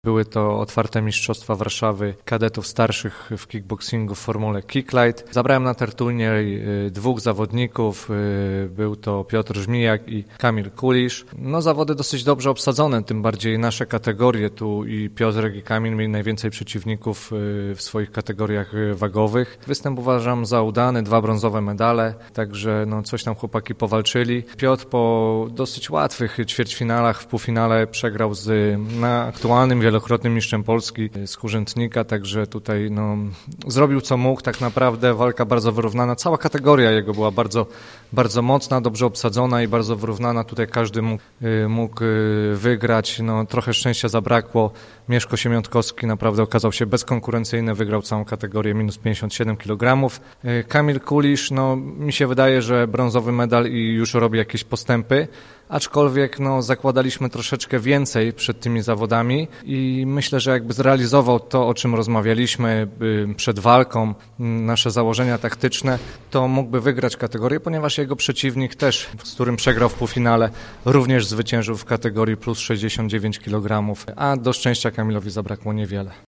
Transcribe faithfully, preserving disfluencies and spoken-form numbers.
Były to otwarte mistrzostwa Warszawy kadetów starszych w kickboxingu w formule Kicklight. Zabrałem na ten turniej dwóch zawodników, był to Piotr Żmijak i Kamil Kulisz. No zawody dosyć dobrze obsadzone, tym bardziej nasze kategorie tu i Piotrek i Kamil mieli najwięcej przeciwników w swoich kategoriach wagowych. Występ uważam za udany, dwa brązowe medale, także no coś tam chłopaki powalczyli. Piotr po dosyć łatwych ćwierćfinałach w półfinale przegrał z na aktualnym wielokrotnym mistrzem Polski z Kurzętnika, także tutaj no, zrobił co mógł, tak naprawdę walka bardzo wyrównana, cała kategoria jego była bardzo, bardzo mocna, dobrze obsadzona i bardzo wyrównana, tutaj każdy mógł, mógł wygrać, no, trochę szczęścia zabrakło, Mieszko Siemiątkowski naprawdę okazał się bezkonkurencyjny, wygrał całą kategorię minus pięćdziesiąt siedem kilogramów. Kamil Kulisz, no mi się wydaje, że brązowy medal i już robi jakieś postępy, aczkolwiek no, zakładaliśmy troszeczkę więcej przed tymi zawodami i myślę, że jakby zrealizował to, o czym rozmawialiśmy przed walką, nasze założenia taktyczne, to mógłby wygrać kategorię, ponieważ jego przeciwnik też, z którym przegrał w półfinale, również zwyciężył w kategorii plus sześćdziesiąt dziewięć kilogramów, a do szczęścia Kamilowi zabrakło niewiele.